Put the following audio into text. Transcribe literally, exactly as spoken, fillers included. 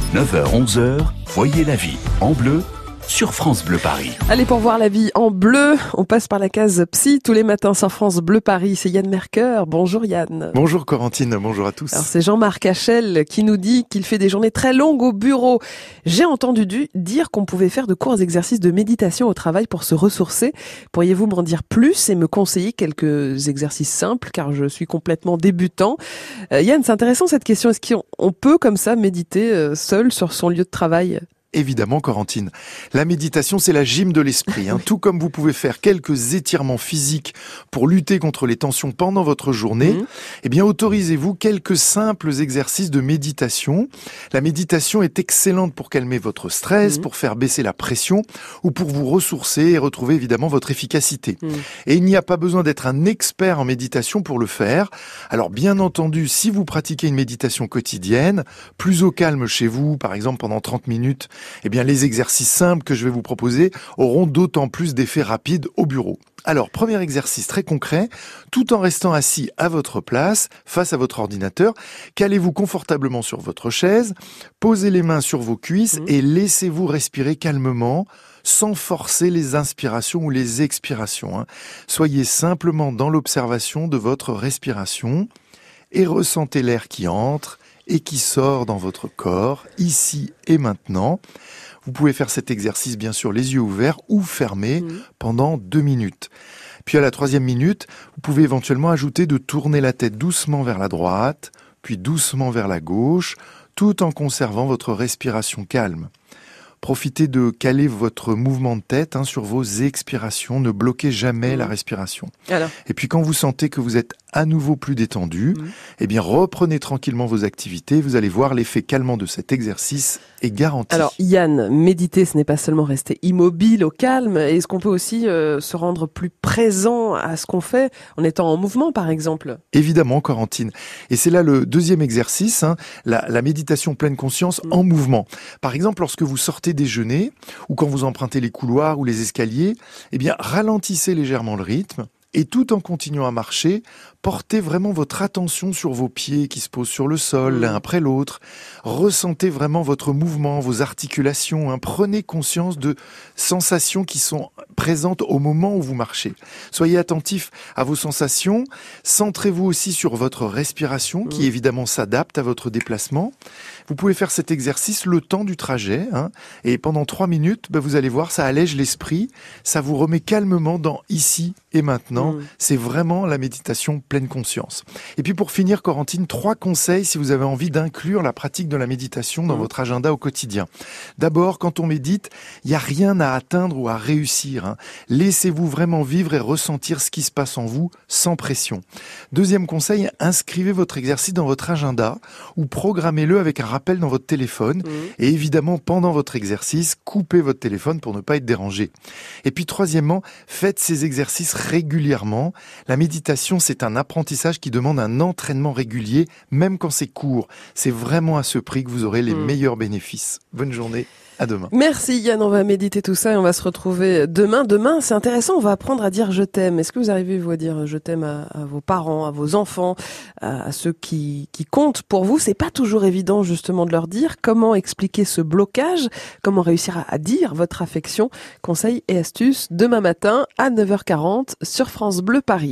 neuf heures onze heures, voyez la vie en bleu sur France Bleu Paris. Allez, pour voir la vie en bleu, on passe par la case psy tous les matins sur France Bleu Paris. C'est Yann Mercœur. Bonjour Yann. Bonjour Corentine, bonjour à tous. Alors c'est Jean-Marc Hachel qui nous dit qu'il fait des journées très longues au bureau. J'ai entendu dire qu'on pouvait faire de courts exercices de méditation au travail pour se ressourcer. Pourriez-vous m'en dire plus et me conseiller quelques exercices simples car je suis complètement débutant. Euh, Yann, c'est intéressant cette question. Est-ce qu'on peut comme ça méditer euh, seul sur son lieu de travail ? Évidemment, Corentine. La méditation, c'est la gym de l'esprit. Hein. Tout comme vous pouvez faire quelques étirements physiques pour lutter contre les tensions pendant votre journée, mmh. eh bien, autorisez-vous quelques simples exercices de méditation. La méditation est excellente pour calmer votre stress, mmh. pour faire baisser la pression ou pour vous ressourcer et retrouver évidemment votre efficacité. Mmh. Et il n'y a pas besoin d'être un expert en méditation pour le faire. Alors, bien entendu, si vous pratiquez une méditation quotidienne, plus au calme chez vous, par exemple pendant trente minutes, eh bien, les exercices simples que je vais vous proposer auront d'autant plus d'effets rapides au bureau. Alors, premier exercice très concret, tout en restant assis à votre place, face à votre ordinateur, calez-vous confortablement sur votre chaise, posez les mains sur vos cuisses mmh. et laissez-vous respirer calmement, sans forcer les inspirations ou les expirations. Hein. Soyez simplement dans l'observation de votre respiration et ressentez l'air qui entre et qui sort dans votre corps, ici et maintenant. Vous pouvez faire cet exercice, bien sûr, les yeux ouverts ou fermés mmh. pendant deux minutes. Puis à la troisième minute, vous pouvez éventuellement ajouter de tourner la tête doucement vers la droite, puis doucement vers la gauche, tout en conservant votre respiration calme. Profitez de caler votre mouvement de tête hein, sur vos expirations. Ne bloquez jamais mmh. la respiration. Alors. Et puis quand vous sentez que vous êtes à nouveau plus détendu, mmh. eh bien reprenez tranquillement vos activités. Vous allez voir l'effet calmant de cet exercice est garanti. Alors Yann, méditer, ce n'est pas seulement rester immobile au calme. Est-ce qu'on peut aussi euh, se rendre plus présent à ce qu'on fait en étant en mouvement, par exemple ? Évidemment, Corentine. Et c'est là le deuxième exercice, hein, la, la méditation pleine conscience mmh. en mouvement. Par exemple, lorsque vous sortez déjeuner ou quand vous empruntez les couloirs ou les escaliers, eh bien ralentissez légèrement le rythme et tout en continuant à marcher, portez vraiment votre attention sur vos pieds qui se posent sur le sol l'un après l'autre. Ressentez vraiment votre mouvement, vos articulations. Hein. Prenez conscience de sensations qui sont présentes au moment où vous marchez. Soyez attentif à vos sensations. Centrez-vous aussi sur votre respiration qui évidemment s'adapte à votre déplacement. Vous pouvez faire cet exercice le temps du trajet. Hein, et pendant trois minutes, bah, vous allez voir, ça allège l'esprit. Ça vous remet calmement dans ici et maintenant. Mmh. C'est vraiment la méditation pleine conscience. Et puis pour finir, Corentine, trois conseils si vous avez envie d'inclure la pratique de la méditation dans mmh. votre agenda au quotidien. D'abord, quand on médite, il n'y a rien à atteindre ou à réussir. Hein. Laissez-vous vraiment vivre et ressentir ce qui se passe en vous sans pression. Deuxième conseil, inscrivez votre exercice dans votre agenda ou programmez-le avec un rappel dans votre téléphone. Mmh. Et évidemment, pendant votre exercice, coupez votre téléphone pour ne pas être dérangé. Et puis troisièmement, faites ces exercices régulièrement. La méditation, c'est un apprentissage qui demande un entraînement régulier, même quand c'est court. C'est vraiment à ce prix que vous aurez les mmh. meilleurs bénéfices. Bonne journée, à demain. Merci Yann, on va méditer tout ça et on va se retrouver demain. Demain, c'est intéressant, on va apprendre à dire je t'aime. Est-ce que vous arrivez vous à dire je t'aime à, à vos parents, à vos enfants, à, à ceux qui, qui comptent pour vous ? C'est pas toujours évident justement de leur dire. Comment expliquer ce blocage ? Comment réussir à, à dire votre affection ? Conseils et astuces demain matin à neuf heures quarante sur France Bleu Paris.